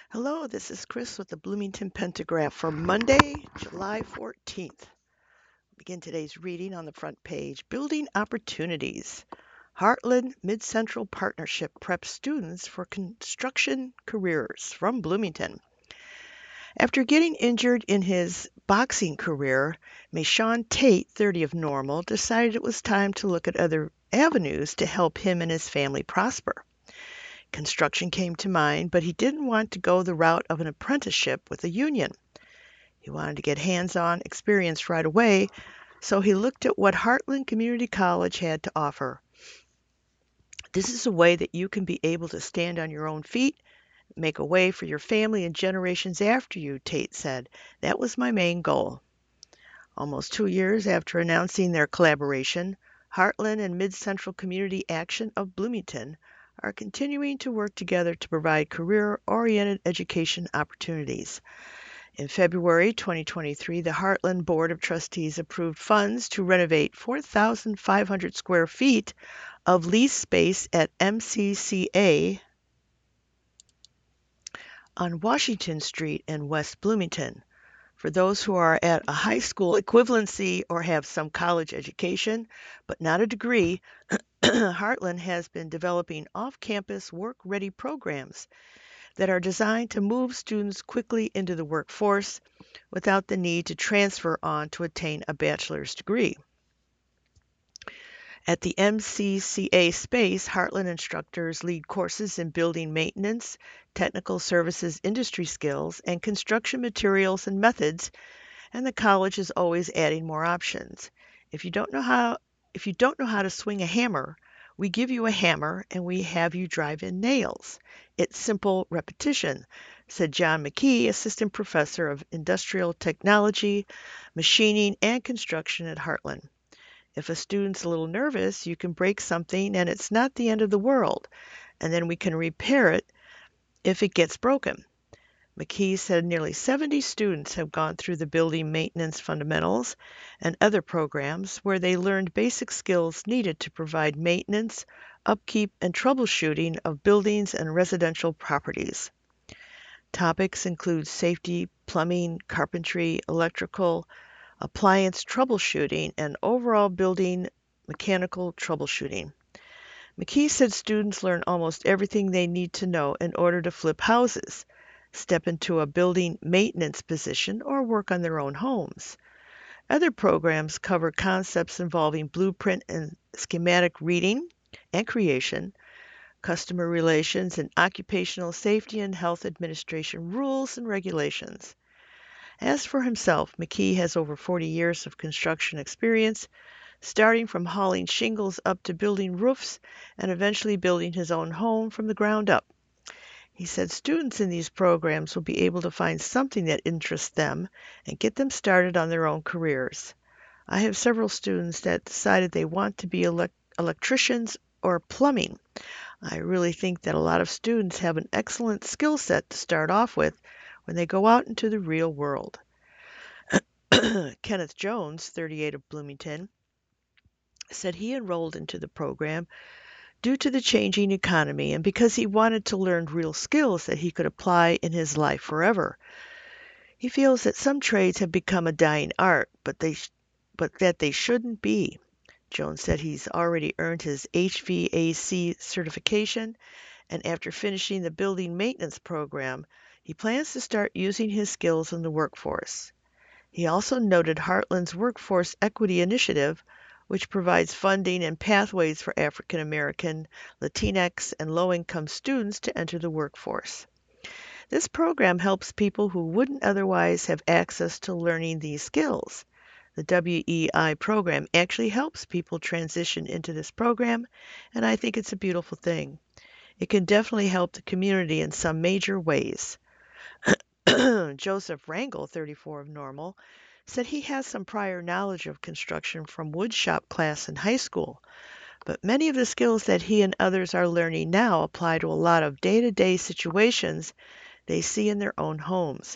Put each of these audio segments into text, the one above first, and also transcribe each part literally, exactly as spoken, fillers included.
Hello, this is Chris with the Bloomington Pentagraph for Monday, July fourteenth. Begin today's reading on the front page. Building Opportunities. Heartland Mid-Central Partnership preps students for construction careers from Bloomington. After getting injured in his boxing career, Mayshawn Tate, thirty of Normal, decided it was time to look at other avenues to help him and his family prosper. Construction came to mind, but he didn't want to go the route of an apprenticeship with a union. He wanted to get hands-on experience right away, so he looked at what Heartland Community College had to offer. This is a way that you can be able to stand on your own feet, make a way for your family and generations after you, Tate said. That was my main goal. Almost two years after announcing their collaboration, Heartland and Mid-Central Community Action of Bloomington are continuing to work together to provide career-oriented education opportunities. In February twenty twenty-three, the Heartland Board of Trustees approved funds to renovate four thousand five hundred square feet of lease space at M C C A on Washington Street in West Bloomington. For those who are at a high school equivalency or have some college education, but not a degree, Heartland has been developing off-campus work-ready programs that are designed to move students quickly into the workforce without the need to transfer on to attain a bachelor's degree. At the M C C A space, Heartland instructors lead courses in building maintenance, technical services industry skills, and construction materials and methods, and the college is always adding more options. If you don't know how if you don't know how to swing a hammer, we give you a hammer and we have you drive in nails. It's simple repetition, said John McKee, assistant professor of industrial technology, machining, and construction at Heartland. If a student's a little nervous, you can break something and it's not the end of the world, and then we can repair it if it gets broken. McKee said nearly seventy students have gone through the Building Maintenance Fundamentals and other programs where they learned basic skills needed to provide maintenance, upkeep, and troubleshooting of buildings and residential properties. Topics include safety, plumbing, carpentry, electrical, appliance troubleshooting, and overall building mechanical troubleshooting. McKee said students learn almost everything they need to know in order to flip houses, step into a building maintenance position, or work on their own homes. Other programs cover concepts involving blueprint and schematic reading and creation, customer relations, and occupational safety and health administration rules and regulations. As for himself, McKee has over forty years of construction experience, starting from hauling shingles up to building roofs and eventually building his own home from the ground up. He said students in these programs will be able to find something that interests them and get them started on their own careers. I have several students that decided they want to be elect- electricians or plumbing. I really think that a lot of students have an excellent skill set to start off with when they go out into the real world. Kenneth Jones, thirty-eight of Bloomington, said he enrolled into the program due to the changing economy and because he wanted to learn real skills that he could apply in his life forever. He feels that some trades have become a dying art, but they sh- but that they shouldn't be. Jones said he's already earned his H V A C certification, and after finishing the building maintenance program, he plans to start using his skills in the workforce. He also noted Heartland's Workforce Equity Initiative, which provides funding and pathways for African American, Latinx, and low-income students to enter the workforce. This program helps people who wouldn't otherwise have access to learning these skills. The W E I program actually helps people transition into this program, and I think it's a beautiful thing. It can definitely help the community in some major ways. Joseph Rangel, thirty-four of Normal, said he has some prior knowledge of construction from woodshop class in high school, but many of the skills that he and others are learning now apply to a lot of day-to-day situations they see in their own homes.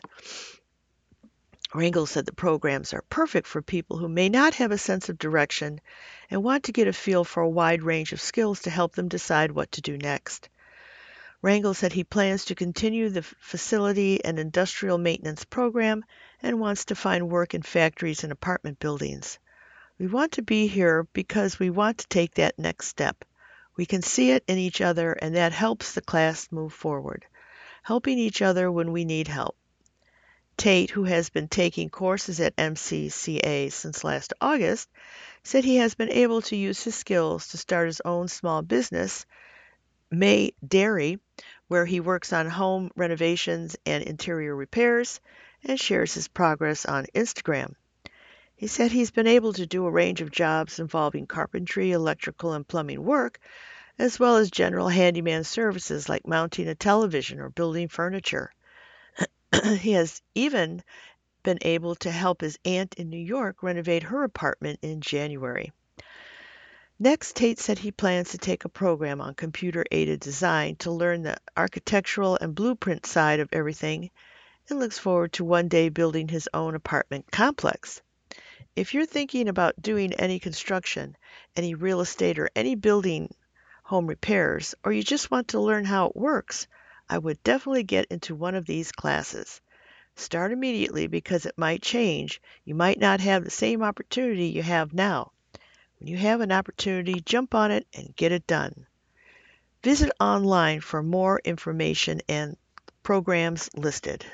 Rangel said the programs are perfect for people who may not have a sense of direction and want to get a feel for a wide range of skills to help them decide what to do next. Rangel said he plans to continue the facility and industrial maintenance program and wants to find work in factories and apartment buildings. We want to be here because we want to take that next step. We can see it in each other, and that helps the class move forward, helping each other when we need help. Tate, who has been taking courses at M C C A since last August, said he has been able to use his skills to start his own small business, May Dairy, where he works on home renovations and interior repairs and shares his progress on Instagram. He said he's been able to do a range of jobs involving carpentry, electrical, and plumbing work, as well as general handyman services like mounting a television or building furniture. He has even been able to help his aunt in New York renovate her apartment in January. Next, Tate said he plans to take a program on computer-aided design to learn the architectural and blueprint side of everything and looks forward to one day building his own apartment complex. If you're thinking about doing any construction, any real estate, or any building home repairs, or you just want to learn how it works, I would definitely get into one of these classes. Start immediately because it might change. You might not have the same opportunity you have now. When you have an opportunity, jump on it and get it done. Visit online for more information and programs listed.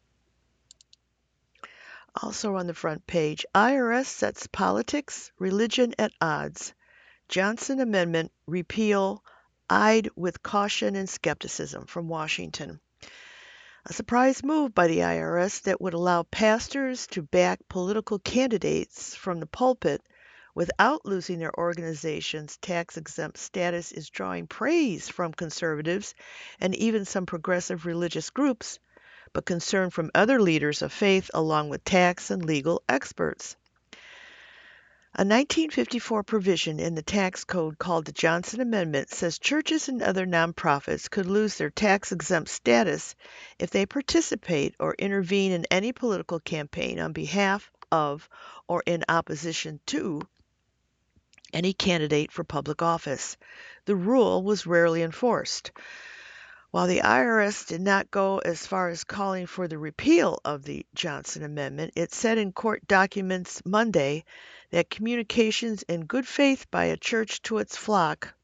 Also on the front page, I R S sets politics, religion at odds. Johnson Amendment repeal eyed with caution and skepticism from Washington. A surprise move by the I R S that would allow pastors to back political candidates from the pulpit without losing their organization's tax-exempt status is drawing praise from conservatives and even some progressive religious groups, but concern from other leaders of faith along with tax and legal experts. A nineteen fifty-four provision in the tax code called the Johnson Amendment says churches and other nonprofits could lose their tax-exempt status if they participate or intervene in any political campaign on behalf of or in opposition to any candidate for public office. The rule was rarely enforced. While the I R S did not go as far as calling for the repeal of the Johnson Amendment, it said in court documents Monday that communications in good faith by a church to its flock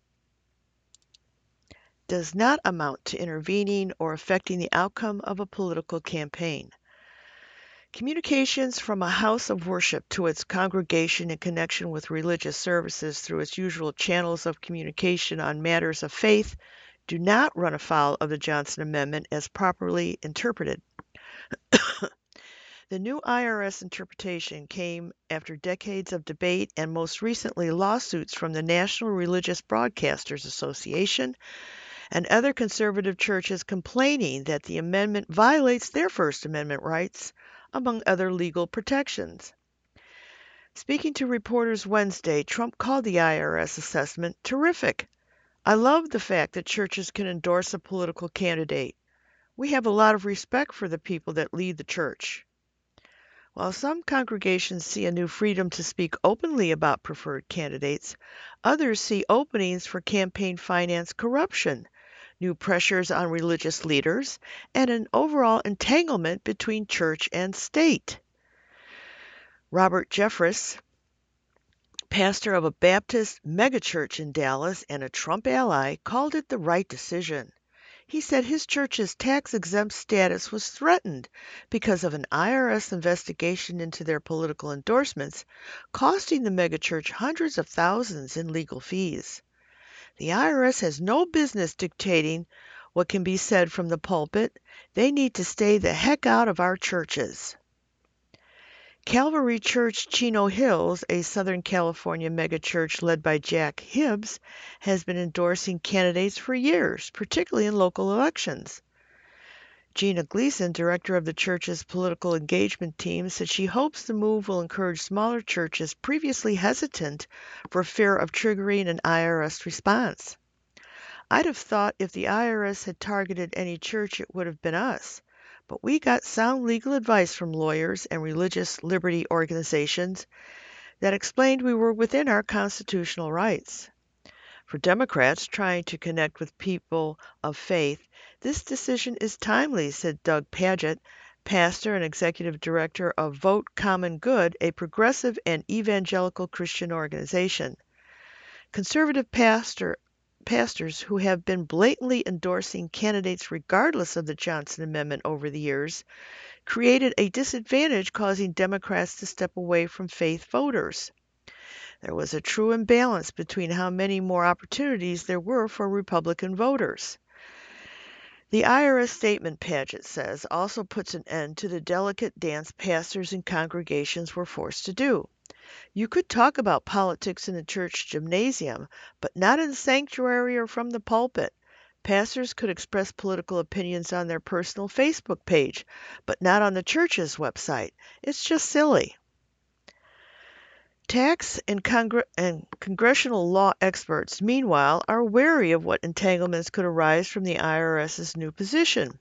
does not amount to intervening or affecting the outcome of a political campaign. Communications from a house of worship to its congregation in connection with religious services through its usual channels of communication on matters of faith do not run afoul of the Johnson Amendment as properly interpreted. The new I R S interpretation came after decades of debate and most recently lawsuits from the National Religious Broadcasters Association and other conservative churches complaining that the amendment violates their First Amendment rights, among other legal protections. Speaking to reporters Wednesday, Trump called the I R S assessment terrific. I love the fact that churches can endorse a political candidate. We have a lot of respect for the people that lead the church. While some congregations see a new freedom to speak openly about preferred candidates, others see openings for campaign finance corruption, new pressures on religious leaders, and an overall entanglement between church and state. Robert Jeffress, pastor of a Baptist megachurch in Dallas and a Trump ally, called it the right decision. He said his church's tax-exempt status was threatened because of an I R S investigation into their political endorsements, costing the megachurch hundreds of thousands in legal fees. The I R S has no business dictating what can be said from the pulpit. They need to stay the heck out of our churches. Calvary Church Chino Hills, a Southern California megachurch led by Jack Hibbs, has been endorsing candidates for years, particularly in local elections. Gina Gleason, director of the church's political engagement team, said she hopes the move will encourage smaller churches previously hesitant for fear of triggering an I R S response. I'd have thought if the I R S had targeted any church, it would have been us. But we got sound legal advice from lawyers and religious liberty organizations that explained we were within our constitutional rights. For Democrats trying to connect with people of faith, this decision is timely, said Doug Pagitt, pastor and executive director of Vote Common Good, a progressive and evangelical Christian organization. Conservative pastor, pastors who have been blatantly endorsing candidates regardless of the Johnson Amendment over the years created a disadvantage, causing Democrats to step away from faith voters. There was a true imbalance between how many more opportunities there were for Republican voters. The I R S statement, Pagitt says, also puts an end to the delicate dance pastors and congregations were forced to do. You could talk about politics in the church gymnasium, but not in the sanctuary or from the pulpit. Pastors could express political opinions on their personal Facebook page, but not on the church's website. It's just silly. Tax and, Congre- and congressional law experts, meanwhile, are wary of what entanglements could arise from the IRS's new position.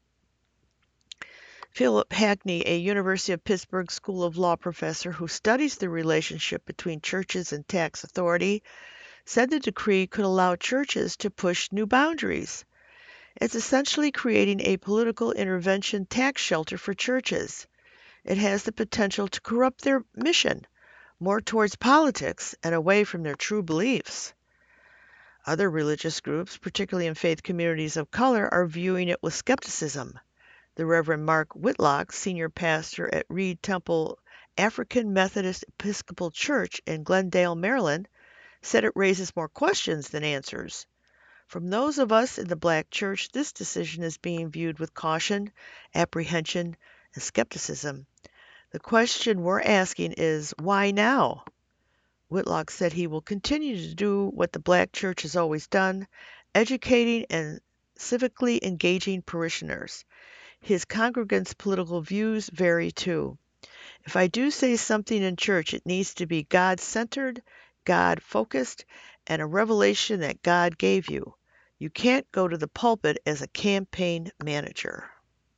Philip Hackney, a University of Pittsburgh School of Law professor who studies the relationship between churches and tax authority, said the decree could allow churches to push new boundaries. It's essentially creating a political intervention tax shelter for churches. It has the potential to corrupt their mission more towards politics and away from their true beliefs. Other religious groups, particularly in faith communities of color, are viewing it with skepticism. The Reverend Mark Whitlock, senior pastor at Reed Temple African Methodist Episcopal Church in Glendale, Maryland, said it raises more questions than answers. From those of us in the black church, this decision is being viewed with caution, apprehension, and skepticism. The question we're asking is, why now? Whitlock said he will continue to do what the black church has always done, educating and civically engaging parishioners. His congregants' political views vary too. If I do say something in church, it needs to be God-centered, God-focused, and a revelation that God gave you. You can't go to the pulpit as a campaign manager.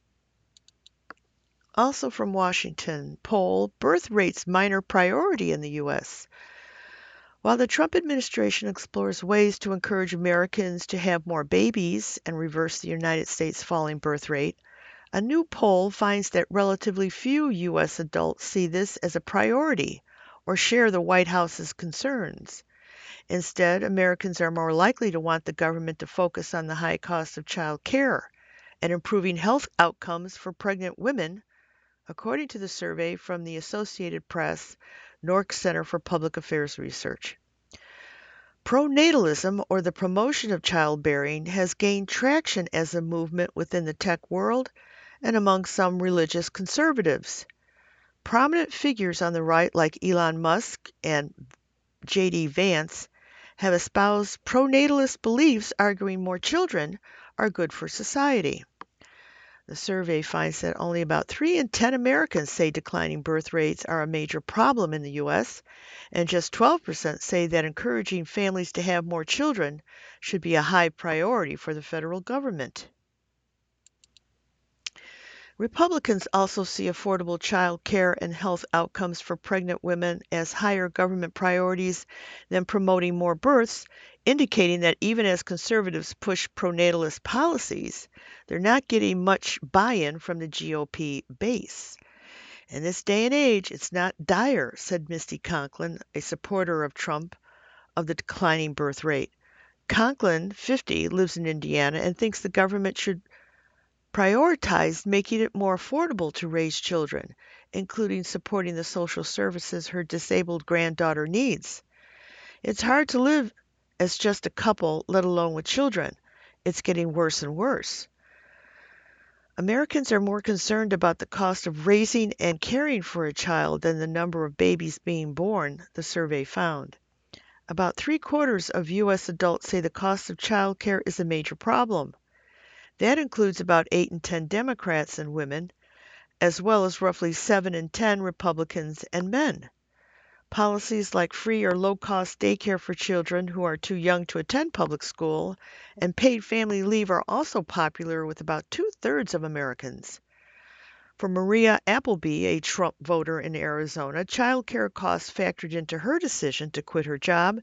Also from Washington, poll, birth rates minor priority in the U S. While the Trump administration explores ways to encourage Americans to have more babies and reverse the United States' falling birth rate, a new poll finds that relatively few U S adults see this as a priority or share the White House's concerns. Instead, Americans are more likely to want the government to focus on the high cost of child care and improving health outcomes for pregnant women, according to the survey from the Associated Press Nork Center for Public Affairs Research. Pronatalism, or the promotion of childbearing, has gained traction as a movement within the tech world and among some religious conservatives. Prominent figures on the right, like Elon Musk and J D Vance, have espoused pronatalist beliefs, arguing more children are good for society. The survey finds that only about three in ten Americans say declining birth rates are a major problem in the U S, and just twelve percent say that encouraging families to have more children should be a high priority for the federal government. Republicans also see affordable child care and health outcomes for pregnant women as higher government priorities than promoting more births, indicating that even as conservatives push pronatalist policies, they're not getting much buy-in from the G O P base. In this day and age, it's not dire, said Misty Conklin, a supporter of Trump, of the declining birth rate. Conklin, fifty, lives in Indiana and thinks the government should prioritized making it more affordable to raise children, including supporting the social services her disabled granddaughter needs. It's hard to live as just a couple, let alone with children. It's getting worse and worse. Americans are more concerned about the cost of raising and caring for a child than the number of babies being born, the survey found. About three-quarters of U S adults say the cost of child care is a major problem. That includes about eight in ten Democrats and women, as well as roughly seven in ten Republicans and men. Policies like free or low-cost daycare for children who are too young to attend public school and paid family leave are also popular with about two-thirds of Americans. For Maria Appleby, a Trump voter in Arizona, child care costs factored into her decision to quit her job.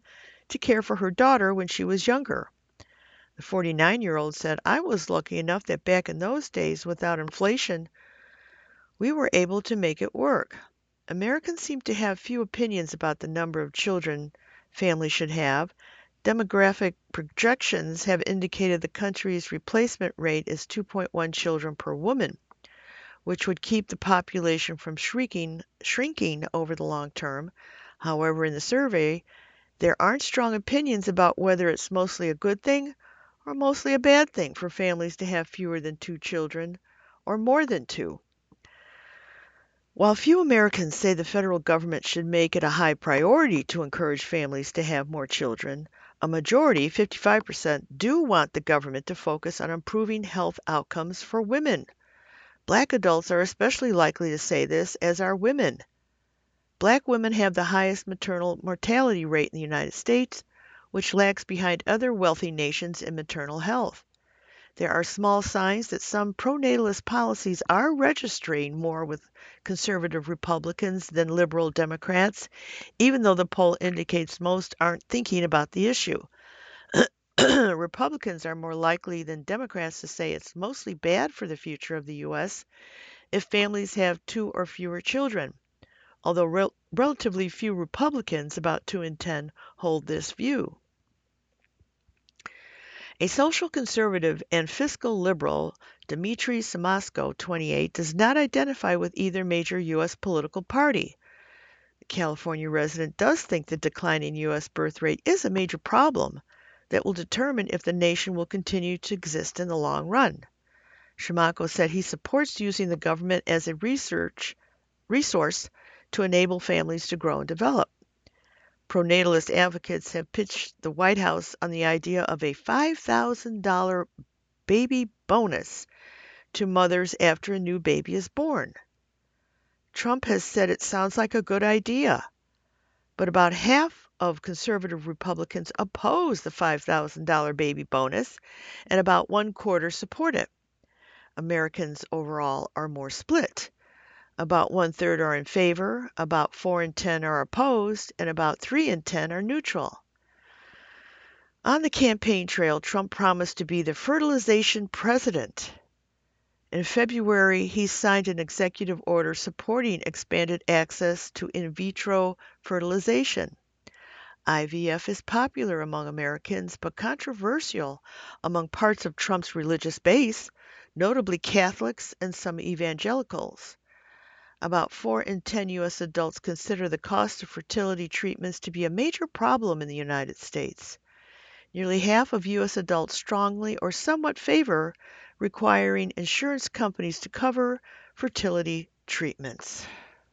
to care for her daughter when she was younger. The forty-nine-year-old said, I was lucky enough that back in those days, without inflation, we were able to make it work. Americans seem to have few opinions about the number of children families should have. Demographic projections have indicated the country's replacement rate is two point one children per woman, which would keep the population from shrinking, shrinking over the long term. However, in the survey, there aren't strong opinions about whether it's mostly a good thing or mostly a bad thing for families to have fewer than two children or more than two. While few Americans say the federal government should make it a high priority to encourage families to have more children, a majority, fifty-five percent, do want the government to focus on improving health outcomes for women. Black adults are especially likely to say this, as are women. Black women have the highest maternal mortality rate in the United States, which lags behind other wealthy nations in maternal health. There are small signs that some pro-natalist policies are registering more with conservative Republicans than liberal Democrats, even though the poll indicates most aren't thinking about the issue. Republicans are more likely than Democrats to say it's mostly bad for the future of the U S if families have two or fewer children, although rel- relatively few Republicans, about two in ten, hold this view. A social conservative and fiscal liberal, Dmitry Simasko, twenty-eight, does not identify with either major U S political party. The California resident does think the declining U S birth rate is a major problem that will determine if the nation will continue to exist in the long run. Simasko said he supports using the government as a research resource to enable families to grow and develop. Pronatalist advocates have pitched the White House on the idea of a five thousand dollars baby bonus to mothers after a new baby is born. Trump has said it sounds like a good idea, but about half of conservative Republicans oppose the five thousand dollars baby bonus, and about one quarter support it. Americans overall are more split. About one-third are in favor, about four in ten are opposed, and about three in ten are neutral. On the campaign trail, Trump promised to be the fertilization president. In February, he signed an executive order supporting expanded access to in vitro fertilization. I V F is popular among Americans, but controversial among parts of Trump's religious base, notably Catholics and some evangelicals. About four in ten U S adults consider the cost of fertility treatments to be a major problem in the United States. Nearly half of U S adults strongly or somewhat favor requiring insurance companies to cover fertility treatments.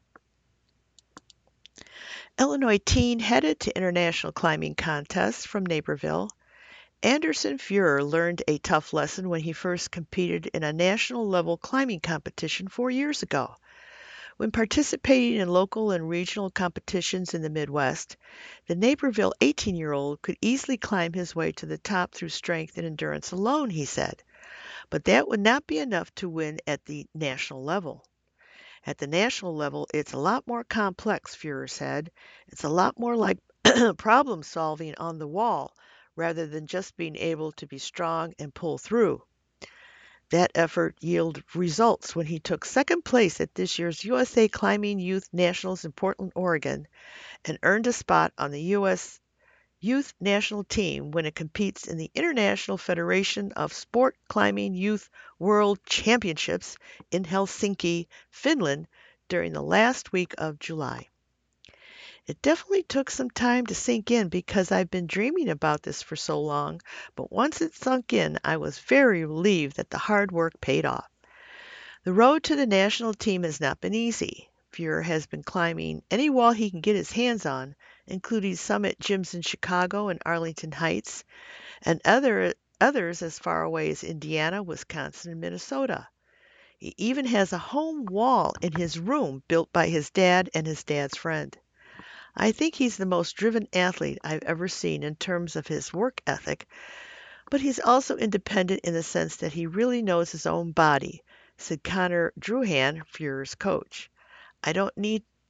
Illinois teen headed to international climbing contest from Naperville. Anderson Fuhrer learned a tough lesson when he first competed in a national level climbing competition four years ago. When participating in local and regional competitions in the Midwest, the Naperville eighteen-year-old could easily climb his way to the top through strength and endurance alone, he said. But that would not be enough to win at the national level. At the national level, it's a lot more complex, Fuhrer said. It's a lot more like problem solving on the wall rather than just being able to be strong and pull through. That effort yielded results when he took second place at this year's U S A Climbing Youth Nationals in Portland, Oregon, and earned a spot on the U S Youth National Team when it competes in the International Federation of Sport Climbing Youth World Championships in Helsinki, Finland, during the last week of July. It definitely took some time to sink in because I've been dreaming about this for so long, but once it sunk in, I was very relieved that the hard work paid off. The road to the national team has not been easy. Fuhrer has been climbing any wall he can get his hands on, including summit gyms in Chicago and Arlington Heights, and other, others as far away as Indiana, Wisconsin, and Minnesota. He even has a home wall in his room built by his dad and his dad's friend. I think he's the most driven athlete I've ever seen in terms of his work ethic, but he's also independent in the sense that he really knows his own body, said Connor Druhan, Fuhrer's coach. I don't need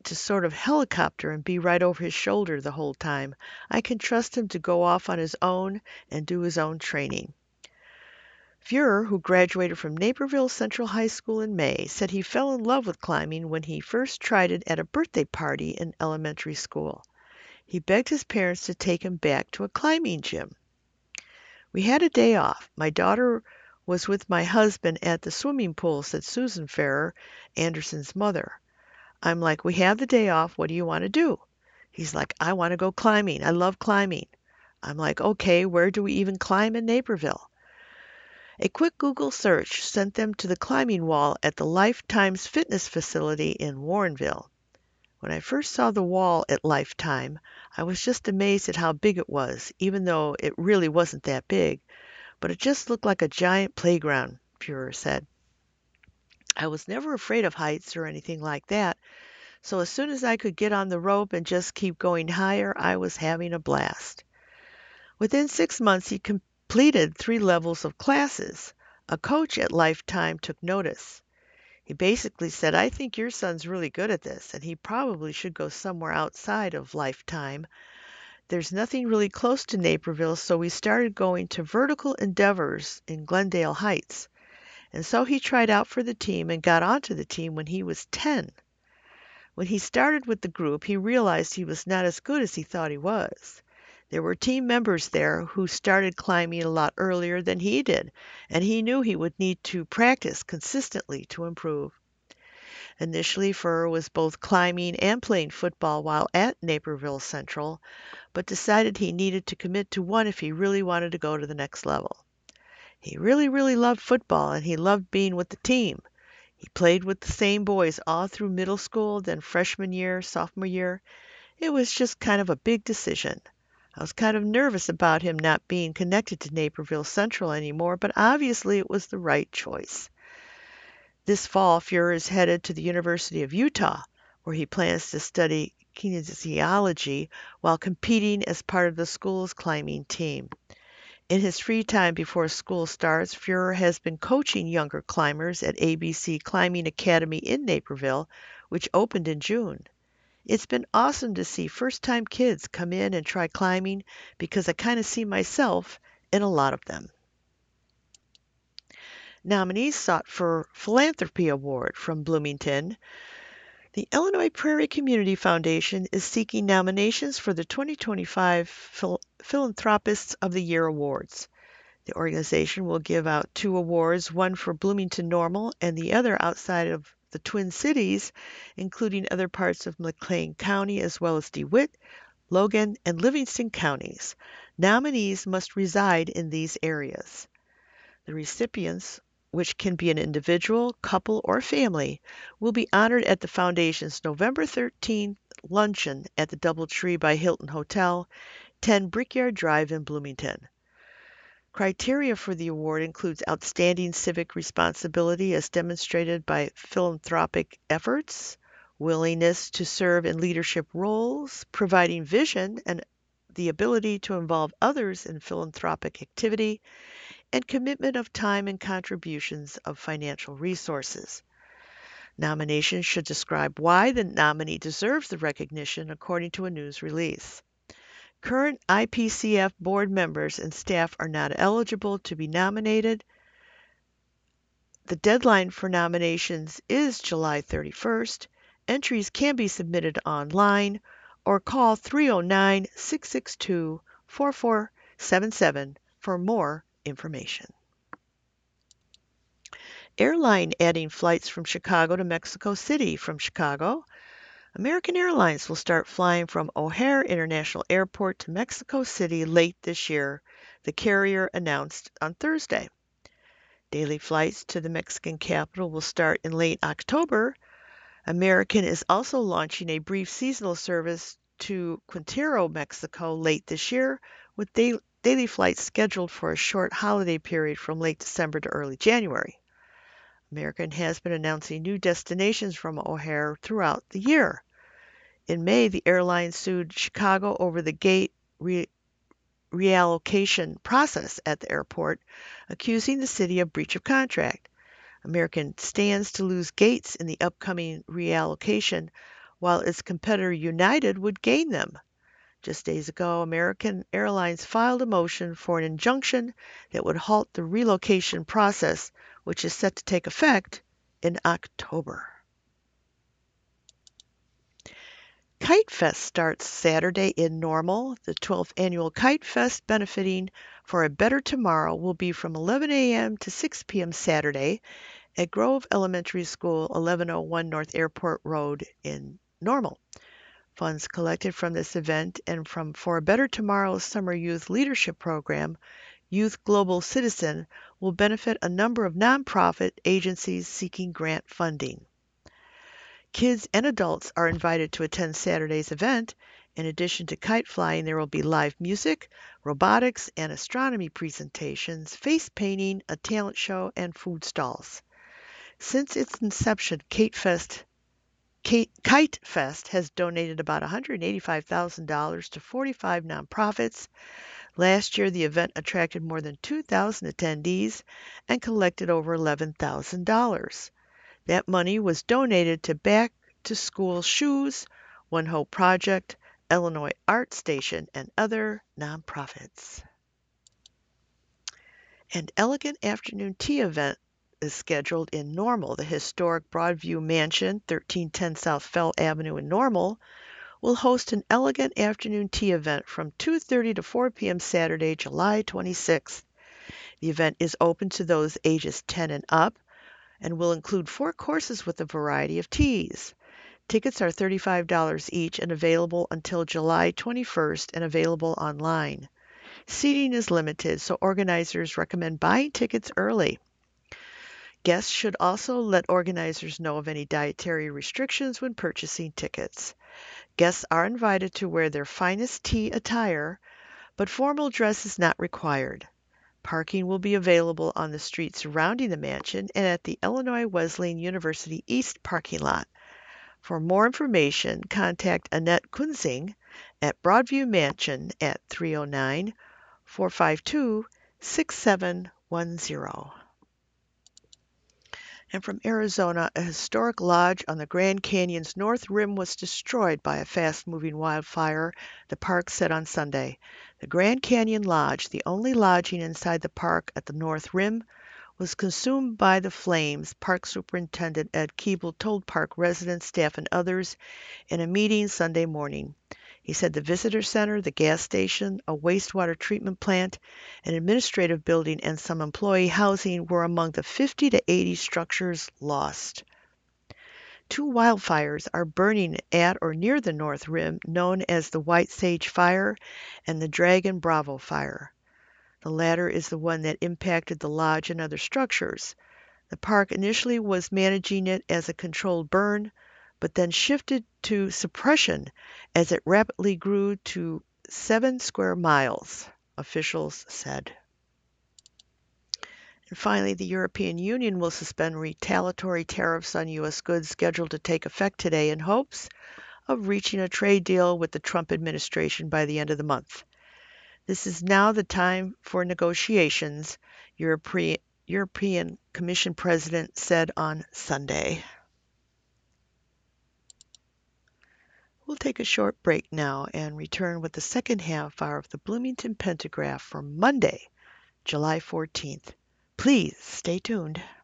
to sort of helicopter and be right over his shoulder the whole time. I can trust him to go off on his own and do his own training. Fuhrer, who graduated from Naperville Central High School in May, said he fell in love with climbing when he first tried it at a birthday party in elementary school. He begged his parents to take him back to a climbing gym. We had a day off. My daughter was with my husband at the swimming pool, said Susan Ferrer, Anderson's mother. I'm like, we have the day off. What do you want to do? He's like, I want to go climbing. I love climbing. I'm like, okay, where do we even climb in Naperville? A quick Google search sent them to the climbing wall at the Lifetime's fitness facility in Warrenville. When I first saw the wall at Lifetime, I was just amazed at how big it was, even though it really wasn't that big, but it just looked like a giant playground, Fuhrer said. I was never afraid of heights or anything like that, so as soon as I could get on the rope and just keep going higher, I was having a blast. Within six months, he completed three levels of classes. A coach at Lifetime took notice. He basically said, I think your son's really good at this, and he probably should go somewhere outside of Lifetime. There's nothing really close to Naperville, so we started going to Vertical Endeavors in Glendale Heights. And so he tried out for the team and got onto the team when he was ten. When he started with the group, he realized he was not as good as he thought he was. There were team members there who started climbing a lot earlier than he did, and he knew he would need to practice consistently to improve. Initially, Furr was both climbing and playing football while at Naperville Central, but decided he needed to commit to one if he really wanted to go to the next level. He really, really loved football, and he loved being with the team. He played with the same boys all through middle school, then freshman year, sophomore year. It was just kind of a big decision. I was kind of nervous about him not being connected to Naperville Central anymore, but obviously it was the right choice. This fall, Fuhrer is headed to the University of Utah, where he plans to study kinesiology while competing as part of the school's climbing team. In his free time before school starts, Fuhrer has been coaching younger climbers at A B C Climbing Academy in Naperville, which opened in June. It's been awesome to see first-time kids come in and try climbing because I kind of see myself in a lot of them. Nominees sought for Philanthropy Award from Bloomington. The Illinois Prairie Community Foundation is seeking nominations for the twenty twenty-five Phil- Philanthropists of the Year awards. The organization will give out two awards, one for Bloomington Normal and the other outside of the Twin Cities, including other parts of McLean County as well as DeWitt, Logan, and Livingston counties. Nominees must reside in these areas. The recipients, which can be an individual, couple, or family, will be honored at the Foundation's November thirteenth luncheon at the Doubletree by Hilton Hotel, ten Brickyard Drive in Bloomington. Criteria for the award includes outstanding civic responsibility as demonstrated by philanthropic efforts, willingness to serve in leadership roles, providing vision and the ability to involve others in philanthropic activity, and commitment of time and contributions of financial resources. Nominations should describe why the nominee deserves the recognition according to a news release. Current I P C F board members and staff are not eligible to be nominated. The deadline for nominations is July thirty-first. Entries can be submitted online or call three oh nine, six six two, four four seven seven for more information. Airline adding flights from Chicago to Mexico City. From Chicago, American Airlines will start flying from O'Hare International Airport to Mexico City late this year, the carrier announced on Thursday. Daily flights to the Mexican capital will start in late October. American is also launching a brief seasonal service to Quintero, Mexico late this year, with daily flights scheduled for a short holiday period from late December to early January. American has been announcing new destinations from O'Hare throughout the year. In May, the airline sued Chicago over the gate re- reallocation process at the airport, accusing the city of breach of contract. American stands to lose gates in the upcoming reallocation, while its competitor United would gain them. Just days ago, American Airlines filed a motion for an injunction that would halt the relocation process, which is set to take effect in October. Kite Fest starts Saturday in Normal. The twelfth annual Kite Fest benefiting for a better tomorrow will be from eleven a.m. to six p.m. Saturday at Grove Elementary School, eleven oh one North Airport Road in Normal. Funds collected from this event and from For a Better Tomorrow's Summer Youth Leadership Program, Youth Global Citizen, will benefit a number of nonprofit agencies seeking grant funding. Kids and adults are invited to attend Saturday's event. In addition to kite flying, there will be live music, robotics and astronomy presentations, face painting, a talent show, and food stalls. Since its inception, Kite Fest, Kite, Kite Fest has donated about one hundred eighty-five thousand dollars to forty-five nonprofits. Last year, the event attracted more than two thousand attendees and collected over eleven thousand dollars. That money was donated to Back to School Shoes, One Hope Project, Illinois Art Station, and other nonprofits. An elegant afternoon tea event is scheduled in Normal. The historic Broadview Mansion, thirteen ten South Fell Avenue in Normal, will host an elegant afternoon tea event from two thirty to four p.m. Saturday, July twenty-sixth. The event is open to those ages ten and up and will include four courses with a variety of teas. Tickets are thirty-five dollars each and available until July twenty-first and available online. Seating is limited, so organizers recommend buying tickets early. Guests should also let organizers know of any dietary restrictions when purchasing tickets. Guests are invited to wear their finest tea attire, but formal dress is not required. Parking will be available on the street surrounding the mansion and at the Illinois Wesleyan University East parking lot. For more information, contact Annette Kunzing at Broadview Mansion at three oh nine, four five two, six seven one zero. And from Arizona, a historic lodge on the Grand Canyon's north rim was destroyed by a fast-moving wildfire, the park said on Sunday. The Grand Canyon Lodge, the only lodging inside the park at the north rim, was consumed by the flames, Park Superintendent Ed Keeble told park residents, staff, and others in a meeting Sunday morning. He said the visitor center, the gas station, a wastewater treatment plant, an administrative building, and some employee housing were among the fifty to eighty structures lost. Two wildfires are burning at or near the North Rim, known as the White Sage Fire and the Dragon Bravo Fire. The latter is the one that impacted the lodge and other structures. The park initially was managing it as a controlled burn, but then shifted to suppression as it rapidly grew to seven square miles, officials said. And finally, the European Union will suspend retaliatory tariffs on U S goods scheduled to take effect today in hopes of reaching a trade deal with the Trump administration by the end of the month. This is now the time for negotiations, European, European Commission President said on Sunday. We'll take a short break now and return with the second half hour of the Bloomington Pentagraph for Monday, July fourteenth. Please stay tuned.